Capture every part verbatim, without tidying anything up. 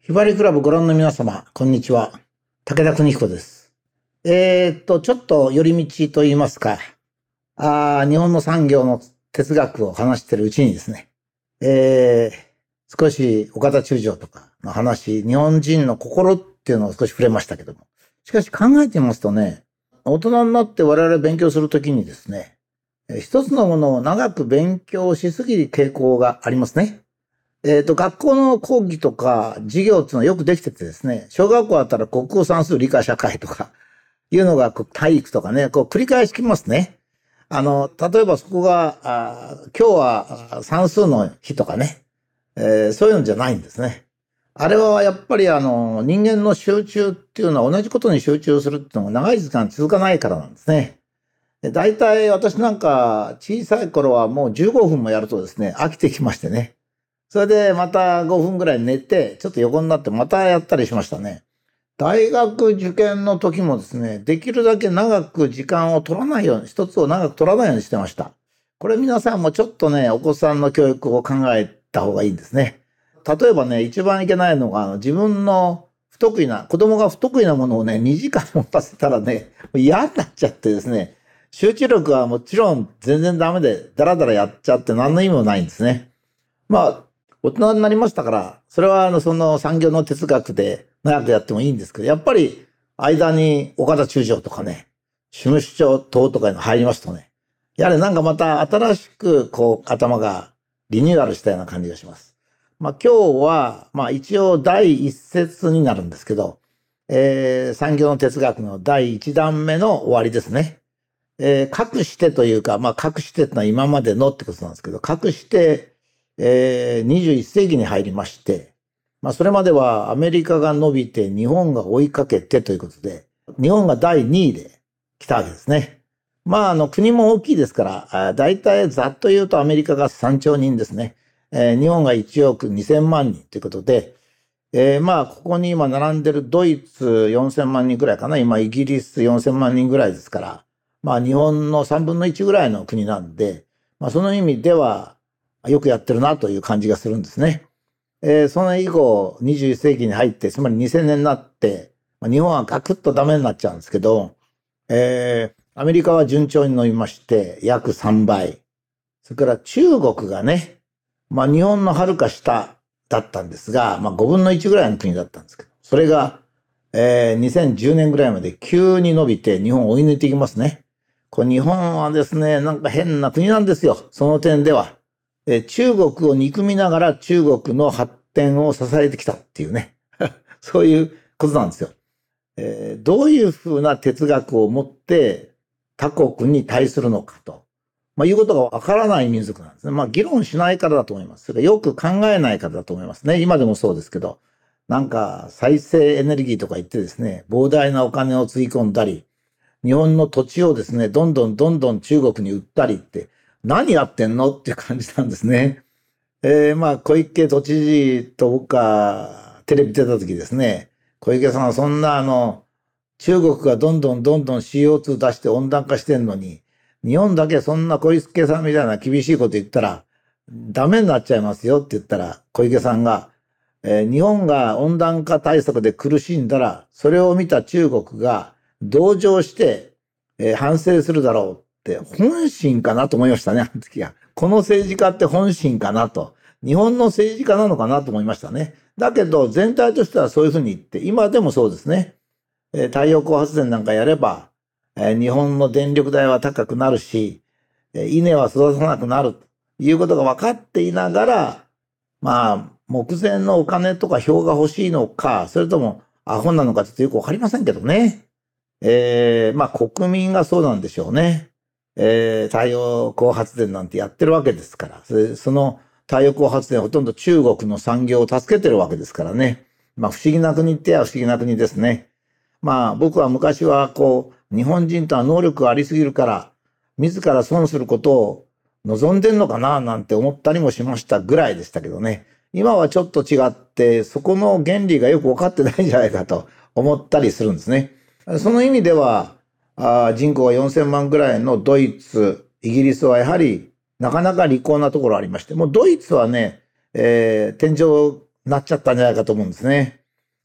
ひばりクラブご覧の皆様、こんにちは。武田邦彦です。えーっと、ちょっと寄り道と言いますか、あー日本の産業の哲学を話しているうちにですね、えー、少し岡田中将とかの話、日本人の心っていうのを少し触れましたけども、しかし考えてみますとね、大人になって我々勉強するときにですね、一つのものを長く勉強しすぎる傾向がありますね。えっと、学校の講義とか授業っていうのはよくできててですね、小学校だったら国語算数理科社会とかいうのがこう体育とかね、こう繰り返しきますね。あの、例えばそこが、あ今日は算数の日とかね、えーそういうのじゃないんですね。あれはやっぱりあの、人間の集中っていうのは同じことに集中するっていうのが長い時間続かないからなんですね。で大体私なんか小さい頃はもうじゅうごふんもやるとですね、飽きてきましてね。それでまたごふんぐらい寝て、ちょっと横になってまたやったりしましたね。大学受験の時もですね、できるだけ長く時間を取らないように、一つを長く取らないようにしてました。これ皆さんもちょっとね、お子さんの教育を考えた方がいいんですね。例えばね、一番いけないのが、あの自分の不得意な、子供が不得意なものをね、にじかん持たせたらね、嫌になっちゃってですね、集中力はもちろん全然ダメで、だらだらやっちゃって何の意味もないんですね。まあ、大人になりましたから、それはあの、その産業の哲学で長くやってもいいんですけど、やっぱり間に岡田中将とかね、主務首長等とかに入りますとね、やはりなんかまた新しくこう頭がリニューアルしたような感じがします。まあ今日は、まあ一応第一節になるんですけど、えー、産業の哲学の第一弾目の終わりですね。えー、かくしてというか、まあ、かくしてってのは今までのってことなんですけど、かくして、えー、にじゅういっ世紀に入りまして、まあ、それまではアメリカが伸びて日本が追いかけてということで、日本がだいにいで来たわけですね。まあ、あの、国も大きいですから、だいたいざっと言うとアメリカがさんちょうにんですね。えー、日本がいちおくにせんまんにんということで、えー、まあ、ここに今並んでるドイツよんせんまんにんぐらいかな。今、イギリスよんせんまんにんぐらいですから、まあ日本のさんぶんのいちぐらいの国なんで、まあその意味ではよくやってるなという感じがするんですね。えー、その以降にじゅういっ世紀に入って、つまりにせんねんになって、まあ、日本はガクッとダメになっちゃうんですけど、えー、アメリカは順調に伸びまして約さんばい。それから中国がね、まあ日本の遥か下だったんですが、まあごぶんのいちぐらいの国だったんですけど、それが、えー、にせんじゅうねんぐらいまで急に伸びて日本を追い抜いていきますね。これ日本はですね、なんか変な国なんですよ。その点では。え中国を憎みながら中国の発展を支えてきたっていうね。そういうことなんですよ。えーどういうふうな哲学を持って他国に対するのかと。まあ、いうことがわからない民族なんですね。まあ、議論しないからだと思います。それからよく考えないからだと思いますね。今でもそうですけど。なんか再生エネルギーとか言ってですね、膨大なお金をつぎ込んだり、日本の土地をですね、どんどんどんどん中国に売ったりって、何やってんのっていう感じなんですね。えー、まあ、小池都知事と僕がテレビ出た時ですね、小池さんはそんなあの、中国がどんどんどんどん シーオーツー 出して温暖化してんのに、日本だけそんな小池さんみたいな厳しいこと言ったら、ダメになっちゃいますよって言ったら、小池さんが、えー日本が温暖化対策で苦しんだら、それを見た中国が同情して、えー反省するだろうって、本心かなと思いましたね、あの時は。この政治家って本心かなと。日本の政治家なのかなと思いましたね。だけど、全体としてはそういうふうに言って、今でもそうですね。えー太陽光発電なんかやれば、えー日本の電力代は高くなるし、えー稲は育たなくなるということが分かっていながら、まあ、目前のお金とか票が欲しいのか、それともアホなのかちょっとよくわかりませんけどね。えー、まあ国民がそうなんでしょうね。えー、太陽光発電なんてやってるわけですから。それその太陽光発電はほとんど中国の産業を助けてるわけですからね。まあ不思議な国っては不思議な国ですね。まあ僕は昔はこう、日本人とは能力がありすぎるから、自ら損することを望んでんのかななんて思ったりもしましたぐらいでしたけどね。今はちょっと違って、そこの原理がよく分かってないんじゃないかと思ったりするんですね。その意味では、あ人口がよんせんまんぐらいのドイツ、イギリスはやはりなかなか利口なところありまして、もうドイツはね、えー天井になっちゃったんじゃないかと思うんですね。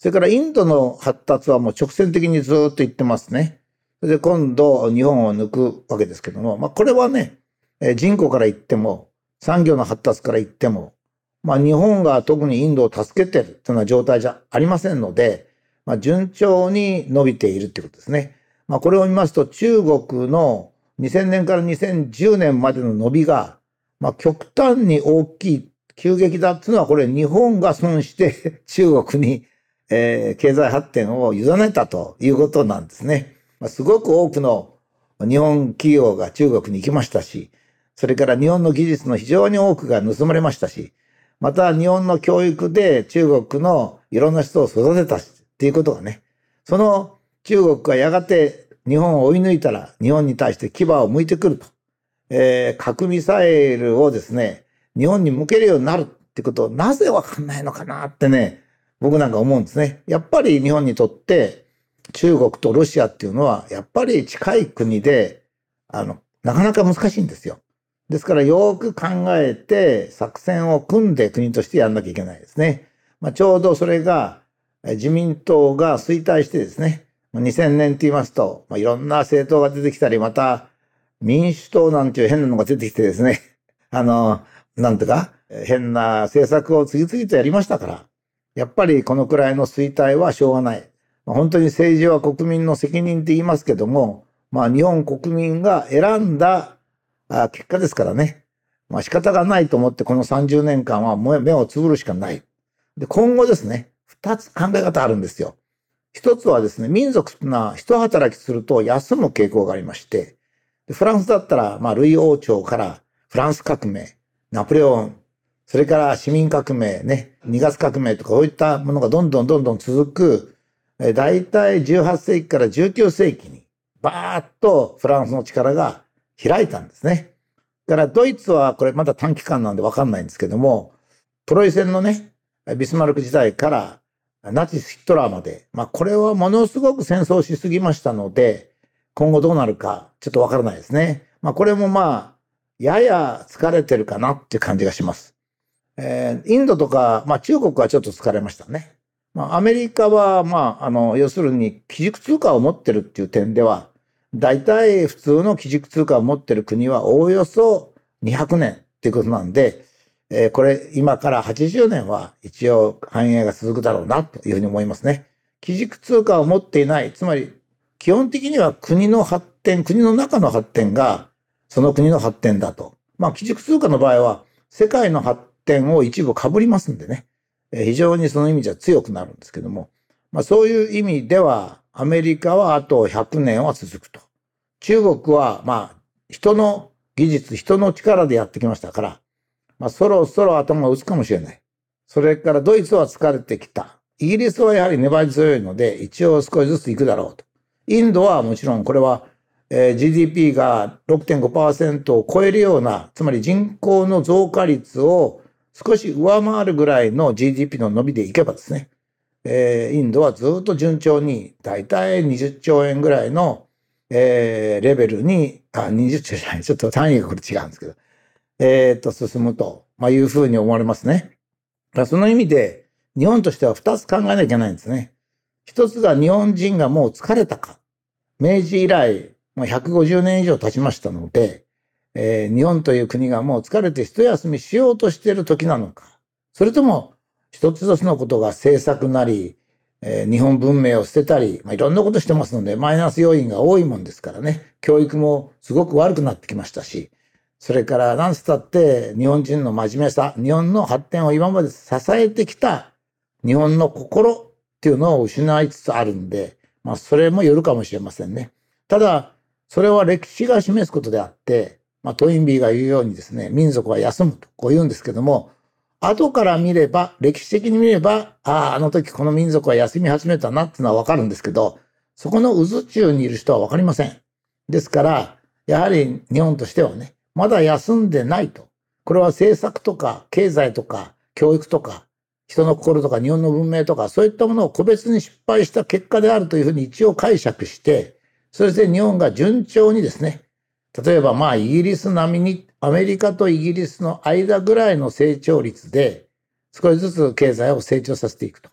それからインドの発達はもう直線的にずっと行ってますね。それで今度日本を抜くわけですけども、まあこれはね、人口から言っても、産業の発達から言っても、まあ日本が特にインドを助けてるというような状態じゃありませんので、まあ順調に伸びているということですね。まあこれを見ますと中国のにせんねんからにせんじゅうねんまでの伸びが、まあ極端に大きい、急激だっていうのはこれ日本が損して中国にえー、経済発展を委ねたということなんですね。まあ、すごく多くの日本企業が中国に行きましたし、それから日本の技術の非常に多くが盗まれましたし、また日本の教育で中国のいろんな人を育てたしっていうことがね、その中国がやがて日本を追い抜いたら日本に対して牙を向いてくると、えー、核ミサイルをですね、日本に向けるようになるってことをなぜわかんないのかなってね、僕なんか思うんですね。やっぱり日本にとって中国とロシアっていうのはやっぱり近い国で、あの、なかなか難しいんですよ。ですからよく考えて作戦を組んで国としてやんなきゃいけないですね。まあ、ちょうどそれが自民党が衰退してですね、にせんねんって言いますと、まあ、いろんな政党が出てきたり、また民主党なんていう変なのが出てきてですね、あの、なんていうか、変な政策を次々とやりましたから、やっぱりこのくらいの衰退はしょうがない。本当に政治は国民の責任って言いますけども、まあ日本国民が選んだ結果ですからね。まあ仕方がないと思ってこのさんじゅうねんかんは目をつぶるしかない。で、今後ですね、二つ考え方あるんですよ。一つはですね、民族というのは一働きすると休む傾向がありまして、フランスだったら、まあルイ王朝からフランス革命、ナポレオン、それから市民革命ね、にがつ革命とかそういったものがどんどんどんどん続く、だいたいじゅうはっせいきからじゅうきゅうせいきにバーッとフランスの力が開いたんですね。だからドイツはこれまだ短期間なんでわかんないんですけども、プロイセンのね、ビスマルク時代からナチス・ヒトラーまで、まあこれはものすごく戦争しすぎましたので、今後どうなるかちょっとわからないですね。まあこれもまあ、やや疲れてるかなっていう感じがします。えー、インドとか、まあ中国はちょっと疲れましたね。まあアメリカは、まあ、あの、要するに基軸通貨を持ってるっていう点では、大体普通の基軸通貨を持ってる国はおおよそにひゃくねんっていうことなんで、えー、これ今からはちじゅうねんは一応繁栄が続くだろうなというふうに思いますね。基軸通貨を持っていない、つまり基本的には国の発展、国の中の発展がその国の発展だと。まあ基軸通貨の場合は世界の発展を一部被りますんでね、非常にその意味じゃ強くなるんですけども、まあそういう意味ではアメリカはあとひゃくねんは続くと。中国はまあ人の技術、人の力でやってきましたから、まあそろそろ頭を打つかもしれない。それからドイツは疲れてきた。イギリスはやはり粘り強いので一応少しずつ行くだろうと。インドはもちろんこれは ジーディーピー が ろくてんごパーセント を超えるような、つまり人口の増加率を少し上回るぐらいの ジーディーピー の伸びでいけばですね、えー、インドはずっと順調にだいたいにじゅっちょうえんぐらいの、えー、レベルに、あ、にじゅっちょうじゃない、ちょっと単位がこれ違うんですけど、えー、と進むと、まあ、いうふうに思われますね。その意味で日本としてはふたつ考えなきゃいけないんですね。一つが日本人がもう疲れたか。明治以来、もうひゃくごじゅうねん以上経ちましたので、えー、日本という国がもう疲れて一休みしようとしている時なのか。それとも一つ一つのことが政策なり、えー、日本文明を捨てたり、まあ、いろんなことしてますので、マイナス要因が多いもんですからね。教育もすごく悪くなってきましたし、それから何つったって日本人の真面目さ、日本の発展を今まで支えてきた日本の心っていうのを失いつつあるんで、まあそれもよるかもしれませんね。ただ、それは歴史が示すことであって、まあトインビーが言うようにですね、民族は休むとこう言うんですけども、後から見れば、歴史的に見れば、ああ、あの時この民族は休み始めたなっていうのはわかるんですけど、そこの渦中にいる人はわかりません。ですから、やはり日本としてはね、まだ休んでないと。これは政策とか経済とか教育とか人の心とか日本の文明とかそういったものを個別に失敗した結果であるというふうに一応解釈して、そして日本が順調にですね、例えばまあイギリス並みにアメリカとイギリスの間ぐらいの成長率で少しずつ経済を成長させていくと。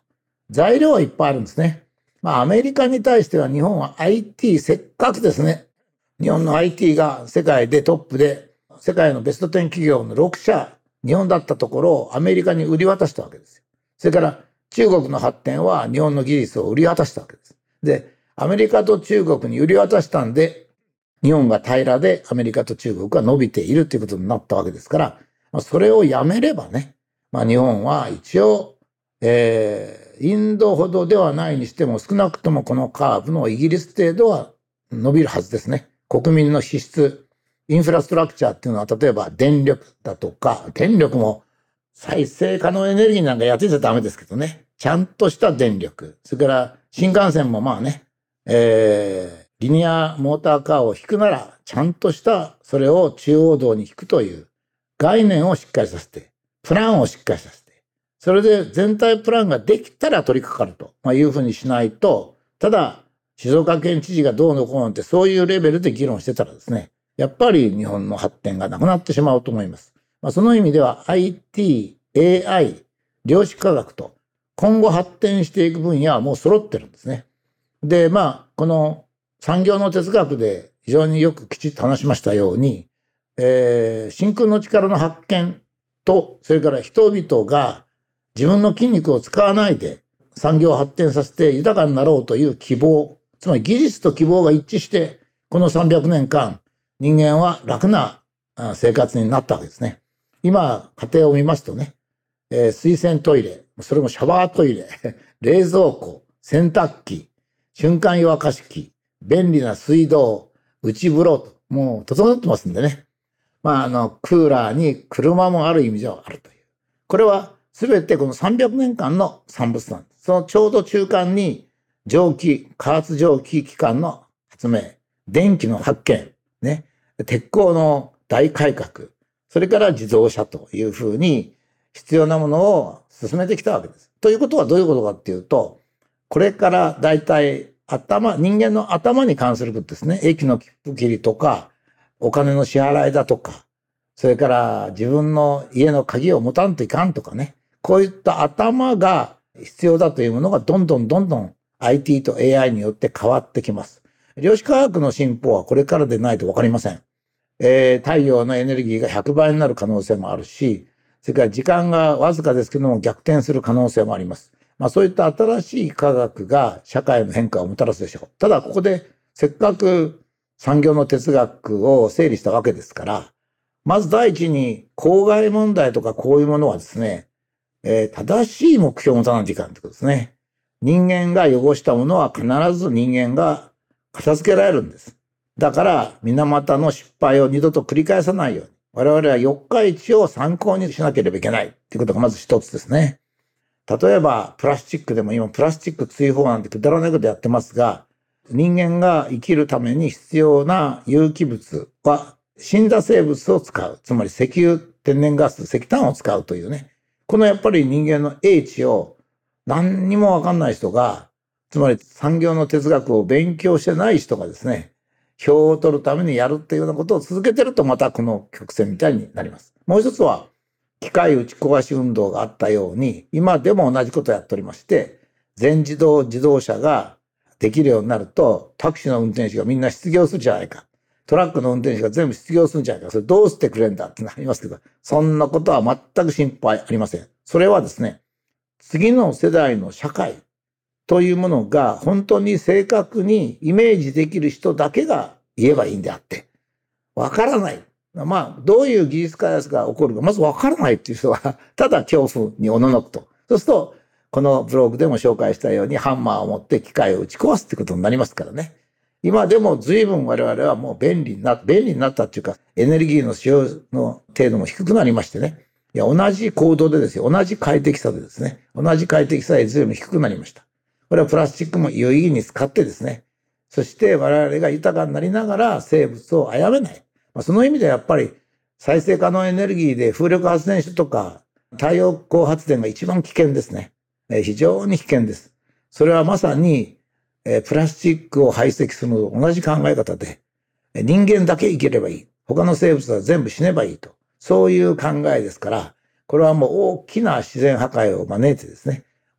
材料はいっぱいあるんですね。まあアメリカに対しては日本は アイティー せっかくですね、日本の アイティー が世界でトップで、世界のベストじゅう企業のろく社、日本だったところをアメリカに売り渡したわけですよ。それから中国の発展は日本の技術を売り渡したわけです。で、アメリカと中国に売り渡したんで、日本が平らでアメリカと中国が伸びているということになったわけですから、まあ、それをやめればね、まあ、日本は一応、えー、インドほどではないにしても少なくともこのカーブのイギリス程度は伸びるはずですね。国民の支出、インフラストラクチャーっていうのは例えば電力だとか、電力も再生可能エネルギーなんかやってちゃダメですけどね。ちゃんとした電力。それから新幹線もまあね、えー、リニアモーターカーを引くなら、ちゃんとしたそれを中央道に引くという概念をしっかりさせて、プランをしっかりさせて、それで全体プランができたら取り掛かるというふうにしないと、ただ静岡県知事がどうのこうのってそういうレベルで議論してたらですね、やっぱり日本の発展がなくなってしまうと思います。まあ、その意味では アイティー、エーアイ、量子科学と今後発展していく分野はもう揃ってるんですね。で、まあ、この産業の哲学で非常によくきちっと話しましたように、えー、真空の力の発見と、それから人々が自分の筋肉を使わないで産業を発展させて豊かになろうという希望、つまり技術と希望が一致して、このさんびゃくねんかん、人間は楽な生活になったわけですね。今、家庭を見ますとね、えー、水洗トイレ、それもシャワートイレ、冷蔵庫、洗濯機、瞬間湯沸かし器、便利な水道、内風呂と、もう整ってますんでね。まあ、あの、クーラーに車もある意味ではあるという。これは全てこのさんびゃくねんかんの産物なんです。そのちょうど中間に蒸気、加圧蒸気機関の発明、電気の発見、ね、鉄鋼の大改革、それから自動車というふうに必要なものを進めてきたわけです。ということはどういうことかっていうと、これからだいたい頭、人間の頭に関することですね。駅の切符切りとか、お金の支払いだとか、それから自分の家の鍵を持たんといかんとかね。こういった頭が必要だというものがどんどんどんどん アイティー と エーアイ によって変わってきます。量子科学の進歩はこれからでないとわかりません。えー、太陽のエネルギーがひゃくばいになる可能性もあるし、それから時間がわずかですけども逆転する可能性もあります。まあそういった新しい科学が社会の変化をもたらすでしょう。ただここでせっかく産業の哲学を整理したわけですから、まず第一に公害問題とかこういうものはですね、えー、正しい目標を持たないといかんということですね。人間が汚したものは必ず人間が片付けられるんです。だから水俣の失敗を二度と繰り返さないように、我々は四日市を参考にしなければいけないということがまず一つですね。例えばプラスチックでも今プラスチック追放なんてくだらないことやってますが、人間が生きるために必要な有機物は死んだ生物を使う。つまり石油、天然ガス、石炭を使うというね。このやっぱり人間の英知を何にもわかんない人が、つまり産業の哲学を勉強してない人がですね、票を取るためにやるっていうようなことを続けてるとまたこの曲線みたいになります。もう一つは、機械打ち壊し運動があったように、今でも同じことをやっておりまして、全自動自動車ができるようになると、タクシーの運転手がみんな失業するじゃないか。トラックの運転手が全部失業するんじゃないか。それどうしてくれんだってなりますけど、そんなことは全く心配ありません。それはですね、次の世代の社会というものが本当に正確にイメージできる人だけが言えばいいんであって、わからない。まあ、どういう技術開発が起こるか、まずわからないっていう人は、ただ恐怖におののくと。そうすると、このブログでも紹介したようにハンマーを持って機械を打ち壊すってことになりますからね。今でも随分我々はもう便利にな、便利になったっていうか、エネルギーの使用の程度も低くなりましてね。いや、同じ行動でですよ。同じ快適さでですね。同じ快適さで随分低くなりました。これはプラスチックも有意義に使ってですね。そして我々が豊かになりながら生物を殺めない。まあ、その意味ではやっぱり再生可能エネルギーで風力発電所とか太陽光発電が一番危険ですね。えー、非常に危険です。それはまさに、えー、プラスチックを排斥するのと同じ考え方で、人間だけ生きればいい。他の生物は全部死ねばいいと。そういう考えですから、これはもう大きな自然破壊を招いてですね、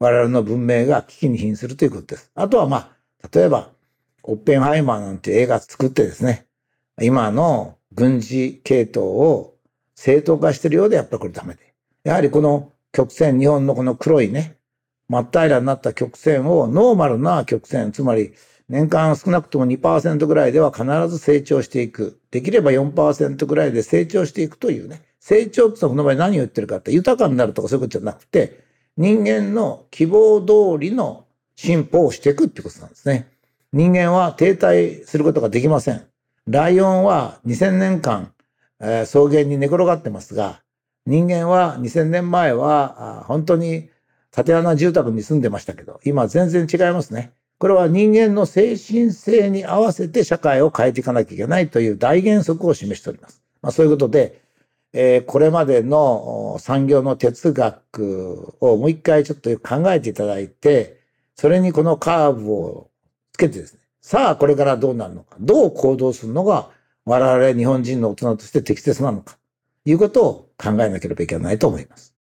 我々の文明が危機に瀕するということです。あとはまあ、例えば、オッペンハイマーなんていう映画作ってですね、今の軍事系統を正当化しているようでやっぱりこれダメで。やはりこの曲線、日本のこの黒いね、真っ平らになった曲線をノーマルな曲線、つまり年間少なくとも にパーセント ぐらいでは必ず成長していく。できれば よんパーセント ぐらいで成長していくというね。成長ってこの場合何を言ってるかって豊かになるとかそういうことじゃなくて、人間の希望通りの進歩をしていくってことなんですね。人間は停滞することができません。ライオンはにせんねんかん、えー、草原に寝転がってますが、人間はにせんねんまえは本当に縦穴住宅に住んでましたけど、今全然違いますね。これは人間の精神性に合わせて社会を変えていかなきゃいけないという大原則を示しております。まあ、そういうことで、えー、これまでの産業の哲学をもう一回ちょっと考えていただいて、それにこのカーブをつけてですね、さあこれからどうなるのか、どう行動するのが我々日本人の大人として適切なのか、ということを考えなければいけないと思います。